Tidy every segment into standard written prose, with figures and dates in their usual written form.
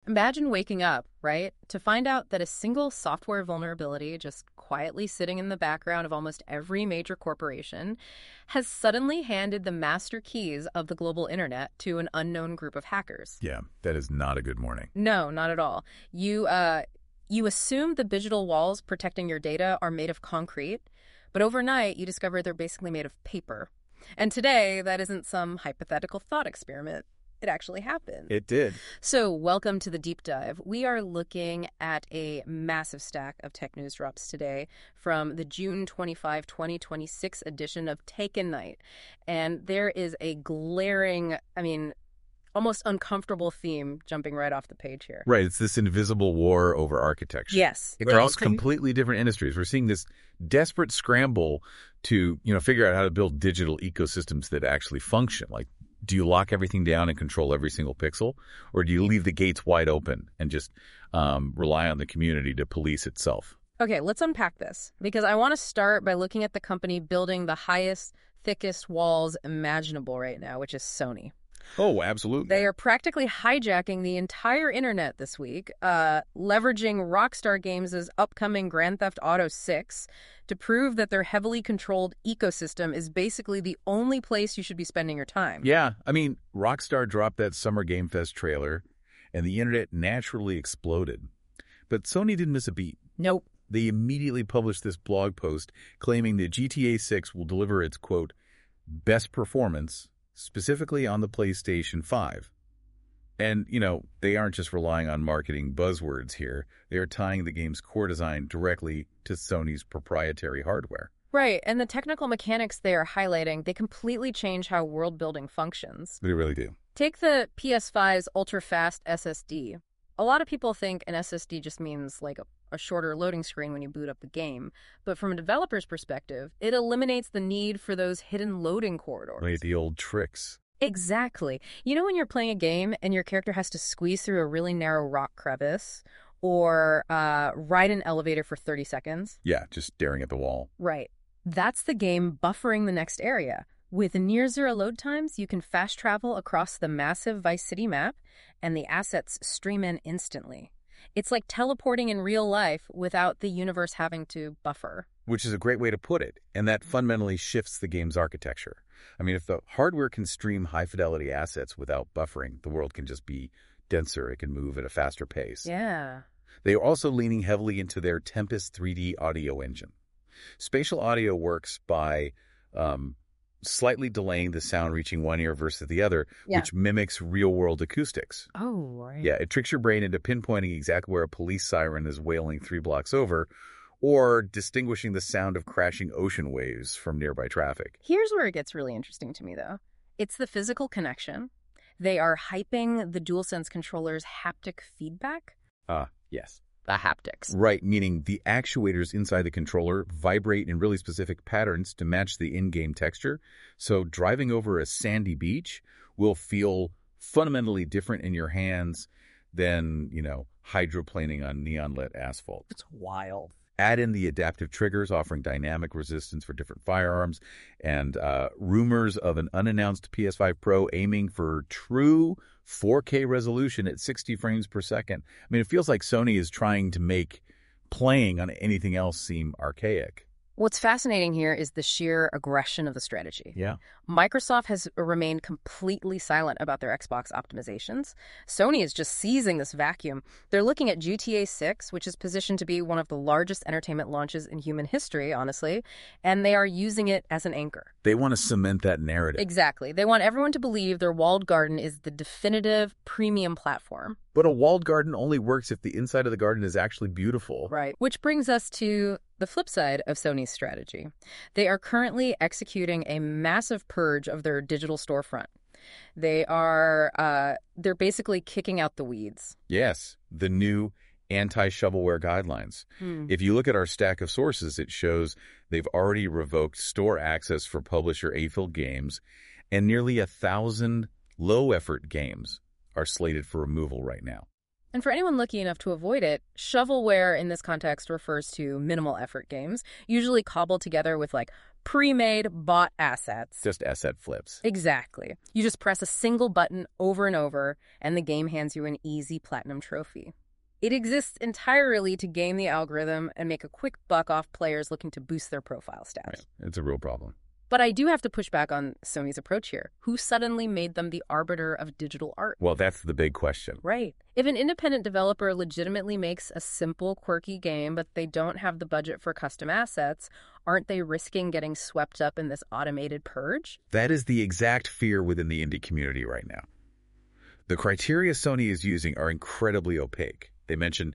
Imagine waking up, right, to find out that a single software vulnerability just quietly sitting in the background of almost every major corporation has suddenly handed the master keys of the global internet to an unknown group of hackers. Yeah, that is not a good morning. No, not at all. You assume the digital walls protecting your data are made of concrete, but overnight you discover they're basically made of paper. And today, that isn't some hypothetical thought experiment. It actually happened. It did. So welcome to the deep dive. We are looking at a massive stack of tech news drops today from the June 25, 2026 edition of Taken Night. And there is a glaring, almost uncomfortable theme jumping right off the page here. Right. It's this invisible war over architecture. Yes. Across completely different industries. We're seeing this desperate scramble to, figure out how to build digital ecosystems that actually function. Like, do you lock everything down and control every single pixel? Or do you leave the gates wide open and just rely on the community to police itself? Okay, let's unpack this, because I want to start by looking at the company building the highest, thickest walls imaginable right now, which is Sony. Oh, absolutely. They are practically hijacking the entire internet this week, leveraging Rockstar Games' upcoming Grand Theft Auto 6 to prove that their heavily controlled ecosystem is basically the only place you should be spending your time. Yeah, Rockstar dropped that Summer Game Fest trailer, and the internet naturally exploded. But Sony didn't miss a beat. Nope. They immediately published this blog post claiming that GTA 6 will deliver its, quote, best performance specifically on the PlayStation 5. And, they aren't just relying on marketing buzzwords here. They are tying the game's core design directly to Sony's proprietary hardware. Right, and the technical mechanics they are highlighting, they completely change how world building functions. They really do. Take the PS5's ultra-fast SSD. A lot of people think an SSD just means like a shorter loading screen when you boot up the game. But from a developer's perspective, it eliminates the need for those hidden loading corridors. Like the old tricks. Exactly. You know when you're playing a game and your character has to squeeze through a really narrow rock crevice or ride an elevator for 30 seconds? Yeah, just staring at the wall. Right. That's the game buffering the next area. With near-zero load times, you can fast travel across the massive Vice City map, and the assets stream in instantly. It's like teleporting in real life without the universe having to buffer. Which is a great way to put it, and that fundamentally shifts the game's architecture. If the hardware can stream high-fidelity assets without buffering, the world can just be denser. It can move at a faster pace. Yeah. They are also leaning heavily into their Tempest 3D audio engine. Spatial audio works by slightly delaying the sound reaching one ear versus the other, which mimics real-world acoustics. Oh, right. Yeah, it tricks your brain into pinpointing exactly where a police siren is wailing 3 blocks over, or distinguishing the sound of crashing ocean waves from nearby traffic. Here's where it gets really interesting to me, though. It's the physical connection. They are hyping the DualSense controller's haptic feedback. Yes. The haptics. Right, meaning the actuators inside the controller vibrate in really specific patterns to match the in-game texture. So driving over a sandy beach will feel fundamentally different in your hands than, hydroplaning on neon-lit asphalt. It's wild. Add in the adaptive triggers offering dynamic resistance for different firearms, and rumors of an unannounced PS5 Pro aiming for true 4K resolution at 60 frames per second. It feels like Sony is trying to make playing on anything else seem archaic. What's fascinating here is the sheer aggression of the strategy. Yeah. Microsoft has remained completely silent about their Xbox optimizations. Sony is just seizing this vacuum. They're looking at GTA 6, which is positioned to be one of the largest entertainment launches in human history, honestly, and they are using it as an anchor. They want to cement that narrative. Exactly. They want everyone to believe their walled garden is the definitive premium platform. But a walled garden only works if the inside of the garden is actually beautiful. Right. Which brings us to the flip side of Sony's strategy. They are currently executing a massive purge of their digital storefront. They're basically kicking out the weeds. Yes, the new anti-shovelware guidelines. If you look at our stack of sources, it shows they've already revoked store access for publisher AFIL games, and nearly 1,000 low-effort games are slated for removal right now. And for anyone lucky enough to avoid it, shovelware in this context refers to minimal effort games, usually cobbled together with like pre-made, bought assets. Just asset flips. Exactly. You just press a single button over and over, and the game hands you an easy platinum trophy. It exists entirely to game the algorithm and make a quick buck off players looking to boost their profile stats. Right. It's a real problem. But I do have to push back on Sony's approach here. Who suddenly made them the arbiter of digital art? Well, that's the big question. Right. If an independent developer legitimately makes a simple, quirky game, but they don't have the budget for custom assets, aren't they risking getting swept up in this automated purge? That is the exact fear within the indie community right now. The criteria Sony is using are incredibly opaque. They mention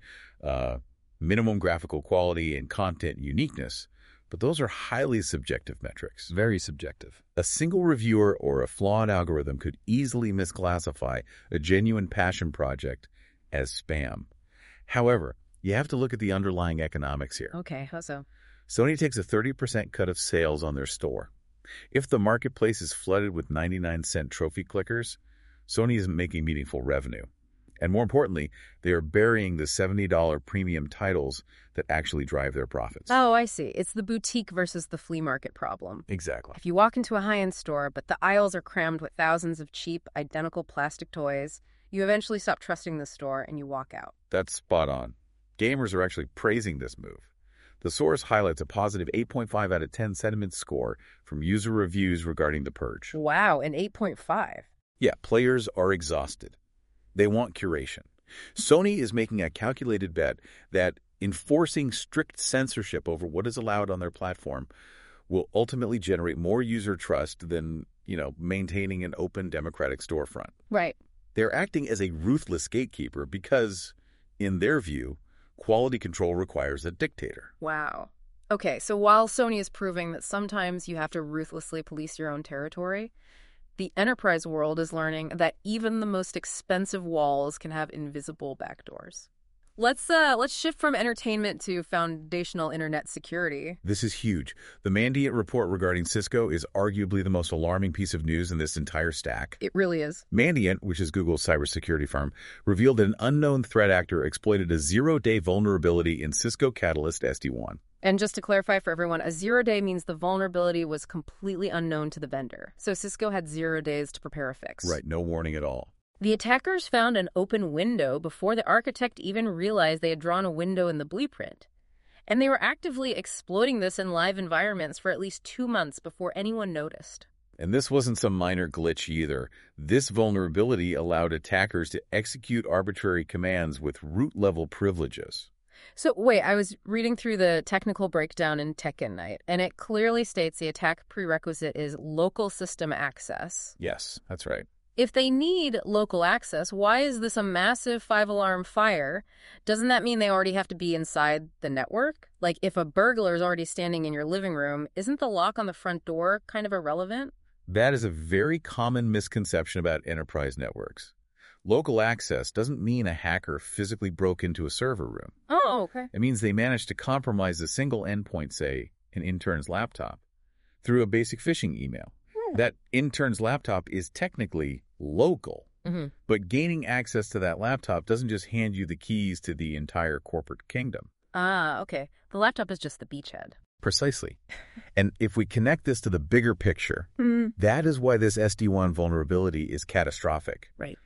minimum graphical quality and content uniqueness, but those are highly subjective metrics. Very subjective. A single reviewer or a flawed algorithm could easily misclassify a genuine passion project as spam. However, you have to look at the underlying economics here. Okay, how so? Sony takes a 30% cut of sales on their store. If the marketplace is flooded with 99-cent trophy clickers, Sony isn't making meaningful revenue. And more importantly, they are burying the $70 premium titles that actually drive their profits. Oh, I see. It's the boutique versus the flea market problem. Exactly. If you walk into a high-end store, but the aisles are crammed with thousands of cheap, identical plastic toys, you eventually stop trusting the store and you walk out. That's spot on. Gamers are actually praising this move. The source highlights a positive 8.5 out of 10 sentiment score from user reviews regarding the purge. Wow, an 8.5. Yeah, players are exhausted. They want curation. Sony is making a calculated bet that enforcing strict censorship over what is allowed on their platform will ultimately generate more user trust than, maintaining an open democratic storefront. Right. They're acting as a ruthless gatekeeper because, in their view, quality control requires a dictator. Wow. Okay, so while Sony is proving that sometimes you have to ruthlessly police your own territory, the enterprise world is learning that even the most expensive walls can have invisible backdoors. Let's shift from entertainment to foundational internet security. This is huge. The Mandiant report regarding Cisco is arguably the most alarming piece of news in this entire stack. It really is. Mandiant, which is Google's cybersecurity firm, revealed that an unknown threat actor exploited a zero-day vulnerability in Cisco Catalyst SD-WAN. And just to clarify for everyone, a 0-day means the vulnerability was completely unknown to the vendor. So Cisco had 0 days to prepare a fix. Right, no warning at all. The attackers found an open window before the architect even realized they had drawn a window in the blueprint. And they were actively exploiting this in live environments for at least 2 months before anyone noticed. And this wasn't some minor glitch either. This vulnerability allowed attackers to execute arbitrary commands with root-level privileges. So wait, I was reading through the technical breakdown in Tekken and it clearly states the attack prerequisite is local system access. Yes, that's right. If they need local access, why is this a massive 5-alarm fire? Doesn't that mean they already have to be inside the network? Like, if a burglar is already standing in your living room, isn't the lock on the front door kind of irrelevant? That is a very common misconception about enterprise networks. Local access doesn't mean a hacker physically broke into a server room. Oh, okay. It means they managed to compromise a single endpoint, say, an intern's laptop, through a basic phishing email. That intern's laptop is technically local, but gaining access to that laptop doesn't just hand you the keys to the entire corporate kingdom. Ah, okay. The laptop is just the beachhead. Precisely. And if we connect this to the bigger picture, that is why this SD-WAN vulnerability is catastrophic. Right.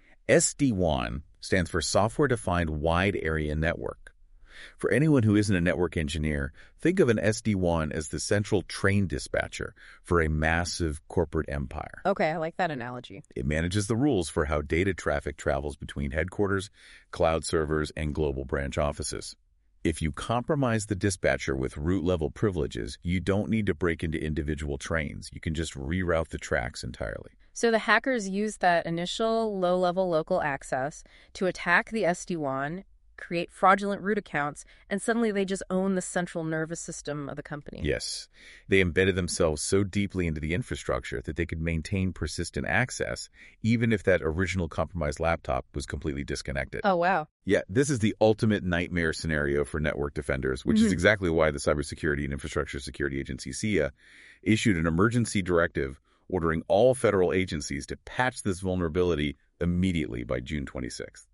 SD-WAN stands for Software Defined Wide Area Network. For anyone who isn't a network engineer, think of an SD-WAN as the central train dispatcher for a massive corporate empire. Okay, I like that analogy. It manages the rules for how data traffic travels between headquarters, cloud servers, and global branch offices. If you compromise the dispatcher with root-level privileges, you don't need to break into individual trains. You can just reroute the tracks entirely. So the hackers used that initial low-level local access to attack the SD-WAN, create fraudulent root accounts, and suddenly they just own the central nervous system of the company. Yes. They embedded themselves so deeply into the infrastructure that they could maintain persistent access, even if that original compromised laptop was completely disconnected. Oh, wow. Yeah, this is the ultimate nightmare scenario for network defenders, which is exactly why the Cybersecurity and Infrastructure Security Agency, CIA, issued an emergency directive ordering all federal agencies to patch this vulnerability immediately by June 26th.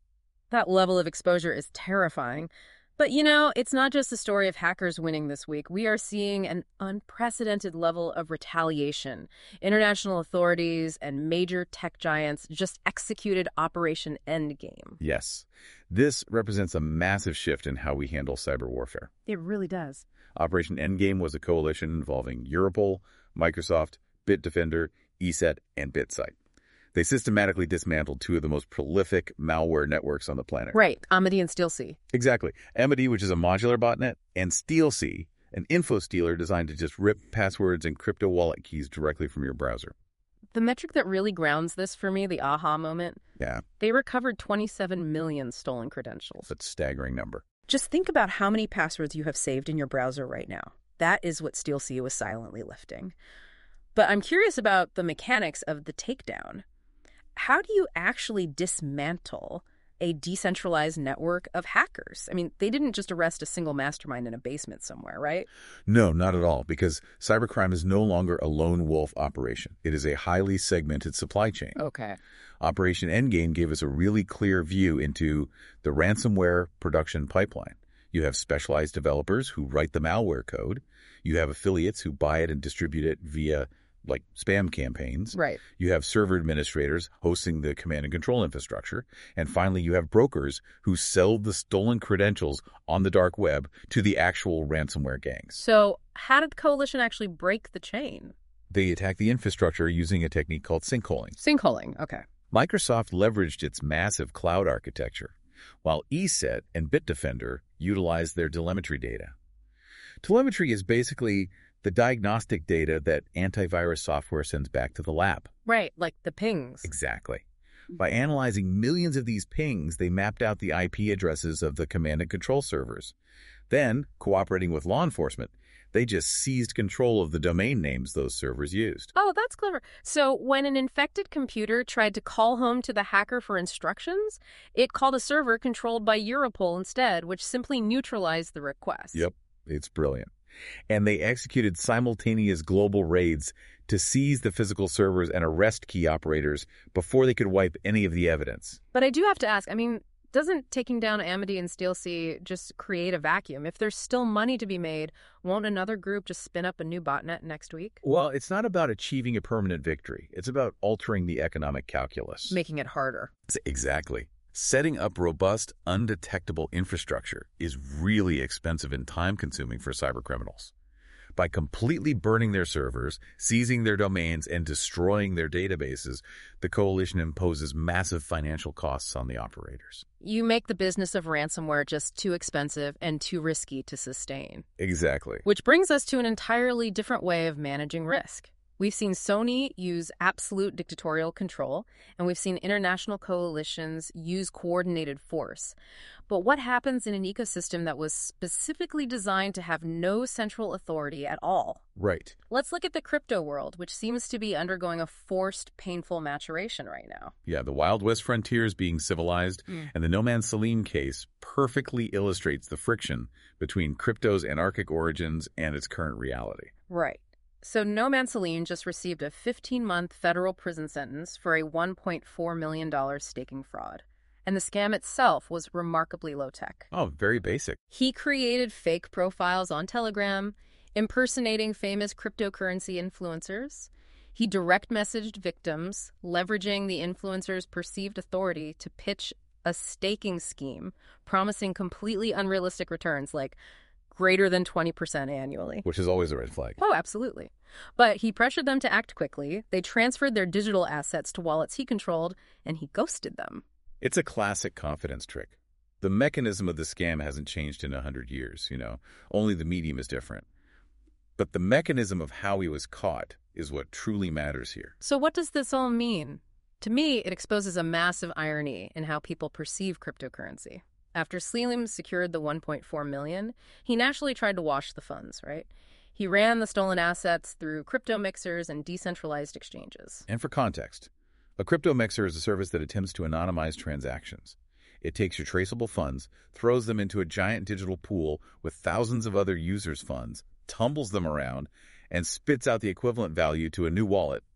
That level of exposure is terrifying. But it's not just the story of hackers winning this week. We are seeing an unprecedented level of retaliation. International authorities and major tech giants just executed Operation Endgame. Yes, this represents a massive shift in how we handle cyber warfare. It really does. Operation Endgame was a coalition involving Europol, Microsoft, Bitdefender, ESET, and BitSight. They systematically dismantled two of the most prolific malware networks on the planet. Right, Amity and StealSea. Exactly. Amity, which is a modular botnet, and StealSea, an info stealer designed to just rip passwords and crypto wallet keys directly from your browser. The metric that really grounds this for me, the aha moment, Yeah, they recovered 27 million stolen credentials. that's a staggering number. Just think about how many passwords you have saved in your browser right now. That is what StealSea was silently lifting. But I'm curious about the mechanics of the takedown. How do you actually dismantle a decentralized network of hackers? I mean, they didn't just arrest a single mastermind in a basement somewhere, right? No, not at all, because cybercrime is no longer a lone wolf operation. It is a highly segmented supply chain. Okay. Operation Endgame gave us a really clear view into the ransomware production pipeline. You have specialized developers who write the malware code. You have affiliates who buy it and distribute it via spam campaigns. Right. You have server administrators hosting the command and control infrastructure. And finally, you have brokers who sell the stolen credentials on the dark web to the actual ransomware gangs. So how did the coalition actually break the chain? They attack the infrastructure using a technique called sinkholing. Sinkholing, okay. Microsoft leveraged its massive cloud architecture, while ESET and Bitdefender utilized their telemetry data. Telemetry is basically the diagnostic data that antivirus software sends back to the lab. Right, like the pings. Exactly. By analyzing millions of these pings, they mapped out the IP addresses of the command and control servers. Then, cooperating with law enforcement, they just seized control of the domain names those servers used. Oh, that's clever. So when an infected computer tried to call home to the hacker for instructions, it called a server controlled by Europol instead, which simply neutralized the request. Yep, it's brilliant. And they executed simultaneous global raids to seize the physical servers and arrest key operators before they could wipe any of the evidence. But I do have to ask, doesn't taking down Amity and StealSea just create a vacuum? If there's still money to be made, won't another group just spin up a new botnet next week? Well, it's not about achieving a permanent victory. It's about altering the economic calculus. Making it harder. Exactly. Setting up robust, undetectable infrastructure is really expensive and time-consuming for cybercriminals. By completely burning their servers, seizing their domains, and destroying their databases, the coalition imposes massive financial costs on the operators. You make the business of ransomware just too expensive and too risky to sustain. Exactly. Which brings us to an entirely different way of managing risk. We've seen Sony use absolute dictatorial control, and we've seen international coalitions use coordinated force. But what happens in an ecosystem that was specifically designed to have no central authority at all? Right. Let's look at the crypto world, which seems to be undergoing a forced, painful maturation right now. Yeah, the Wild West frontier is being civilized, and the No Man's Salim case perfectly illustrates the friction between crypto's anarchic origins and its current reality. Right. So No Man's Salim just received a 15-month federal prison sentence for a $1.4 million staking fraud. And the scam itself was remarkably low-tech. Oh, very basic. He created fake profiles on Telegram, impersonating famous cryptocurrency influencers. He direct messaged victims, leveraging the influencer's perceived authority to pitch a staking scheme, promising completely unrealistic returns like greater than 20% annually. Which is always a red flag. Oh, absolutely. But he pressured them to act quickly. They transferred their digital assets to wallets he controlled, and he ghosted them. It's a classic confidence trick. The mechanism of the scam hasn't changed in 100 years, Only the medium is different. But the mechanism of how he was caught is what truly matters here. So what does this all mean? To me, it exposes a massive irony in how people perceive cryptocurrency. After Salim secured the $1.4 million, he naturally tried to wash the funds, right? He ran the stolen assets through crypto mixers and decentralized exchanges. And for context, a crypto mixer is a service that attempts to anonymize transactions. It takes your traceable funds, throws them into a giant digital pool with thousands of other users' funds, tumbles them around, and spits out the equivalent value to a new wallet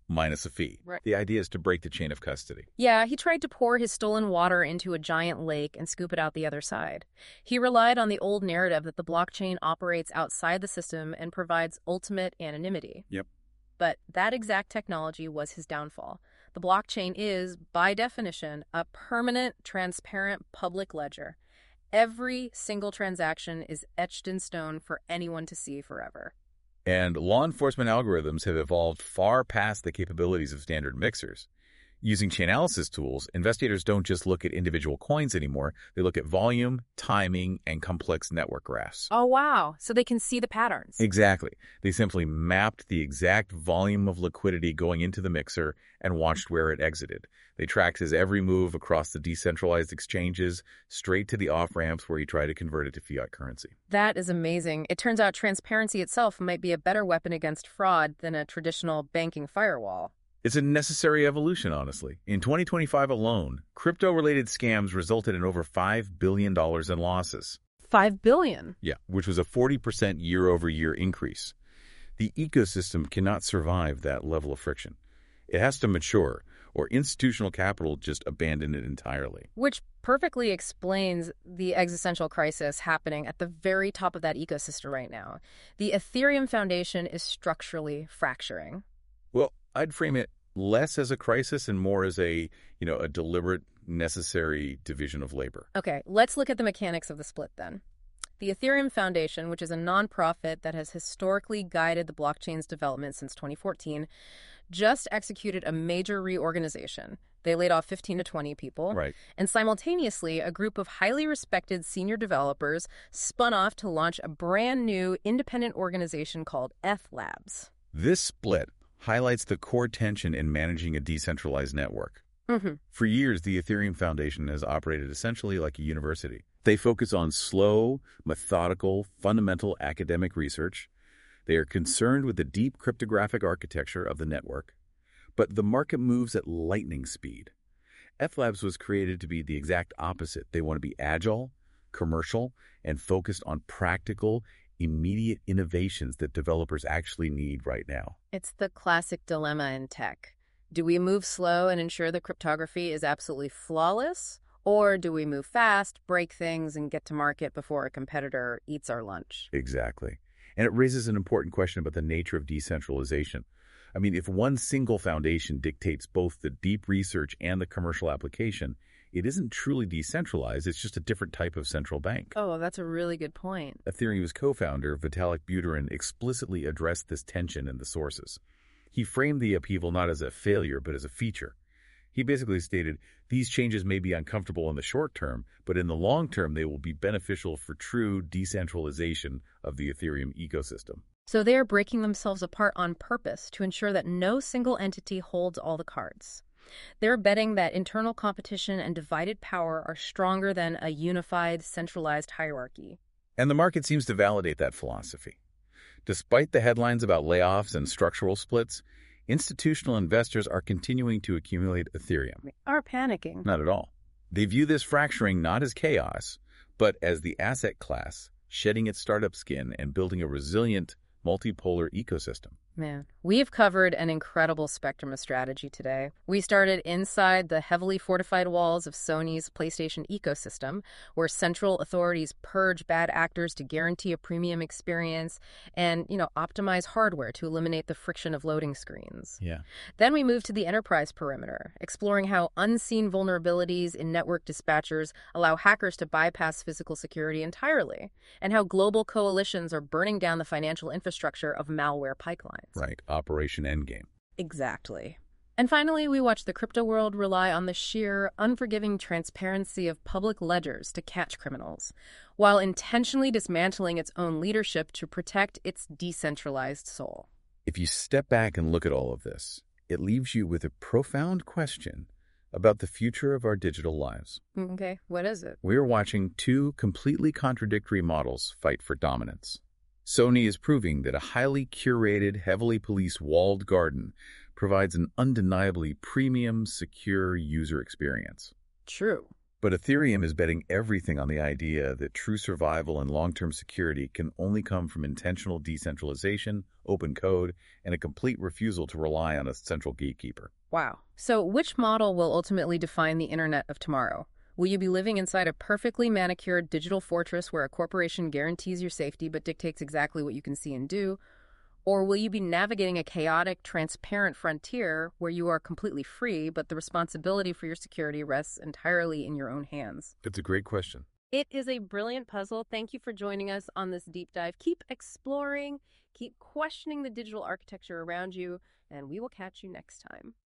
minus a fee. Right. The idea is to break the chain of custody. Yeah, he tried to pour his stolen water into a giant lake and scoop it out the other side. He relied on the old narrative that the blockchain operates outside the system and provides ultimate anonymity. Yep. But that exact technology was his downfall. The blockchain is, by definition, a permanent, transparent public ledger. Every single transaction is etched in stone for anyone to see forever. And law enforcement algorithms have evolved far past the capabilities of standard mixers. Using Chainalysis tools, investigators don't just look at individual coins anymore. They look at volume, timing, and complex network graphs. Oh, wow. So they can see the patterns. Exactly. They simply mapped the exact volume of liquidity going into the mixer and watched where it exited. They tracked his every move across the decentralized exchanges, straight to the off-ramps where he tried to convert it to fiat currency. That is amazing. It turns out transparency itself might be a better weapon against fraud than a traditional banking firewall. It's a necessary evolution, honestly. In 2025 alone, crypto-related scams resulted in over $5 billion in losses. $5 billion? Yeah, which was a 40% year-over-year increase. The ecosystem cannot survive that level of friction. It has to mature, or institutional capital just abandon it entirely. Which perfectly explains the existential crisis happening at the very top of that ecosystem right now. The Ethereum Foundation is structurally fracturing. Well, I'd frame it less as a crisis and more as a deliberate, necessary division of labor. Okay, let's look at the mechanics of the split then. The Ethereum Foundation, which is a nonprofit that has historically guided the blockchain's development since 2014, just executed a major reorganization. They laid off 15 to 20 people. Right. And simultaneously, a group of highly respected senior developers spun off to launch a brand new independent organization called ETH-Labs. This split highlights the core tension in managing a decentralized network. Mm-hmm. For years, the Ethereum Foundation has operated essentially like a university. They focus on slow, methodical, fundamental academic research. They are concerned with the deep cryptographic architecture of the network, but the market moves at lightning speed. ETH-Labs was created to be the exact opposite. They want to be agile, commercial, and focused on practical, immediate innovations that developers actually need right now. It's the classic dilemma in tech. Do we move slow and ensure the cryptography is absolutely flawless? Or do we move fast, break things, and get to market before a competitor eats our lunch? Exactly. And it raises an important question about the nature of decentralization. I mean, if one single foundation dictates both the deep research and the commercial application, it isn't truly decentralized, it's just a different type of central bank. Oh, that's a really good point. Ethereum's co-founder, Vitalik Buterin, explicitly addressed this tension in the sources. He framed the upheaval not as a failure, but as a feature. He basically stated, these changes may be uncomfortable in the short term, but in the long term, they will be beneficial for true decentralization of the Ethereum ecosystem. So they're breaking themselves apart on purpose to ensure that no single entity holds all the cards. They're betting that internal competition and divided power are stronger than a unified, centralized hierarchy. And the market seems to validate that philosophy. Despite the headlines about layoffs and structural splits, institutional investors are continuing to accumulate Ethereum. They are panicking. Not at all. They view this fracturing not as chaos, but as the asset class shedding its startup skin and building a resilient, multipolar ecosystem. Man, we've covered an incredible spectrum of strategy today. We started inside the heavily fortified walls of Sony's PlayStation ecosystem, where central authorities purge bad actors to guarantee a premium experience and, optimize hardware to eliminate the friction of loading screens. Yeah. Then we moved to the enterprise perimeter, exploring how unseen vulnerabilities in network dispatchers allow hackers to bypass physical security entirely, and how global coalitions are burning down the financial infrastructure of malware pipelines. Right. Operation Endgame. Exactly. And finally, we watch the crypto world rely on the sheer, unforgiving transparency of public ledgers to catch criminals, while intentionally dismantling its own leadership to protect its decentralized soul. If you step back and look at all of this, it leaves you with a profound question about the future of our digital lives. Okay, what is it? We are watching two completely contradictory models fight for dominance. Sony is proving that a highly curated, heavily policed walled garden provides an undeniably premium, secure user experience. True. But Ethereum is betting everything on the idea that true survival and long-term security can only come from intentional decentralization, open code, and a complete refusal to rely on a central gatekeeper. Wow. So which model will ultimately define the internet of tomorrow? Will you be living inside a perfectly manicured digital fortress where a corporation guarantees your safety but dictates exactly what you can see and do? Or will you be navigating a chaotic, transparent frontier where you are completely free, but the responsibility for your security rests entirely in your own hands? It's a great question. It is a brilliant puzzle. Thank you for joining us on this deep dive. Keep exploring, keep questioning the digital architecture around you, and we will catch you next time.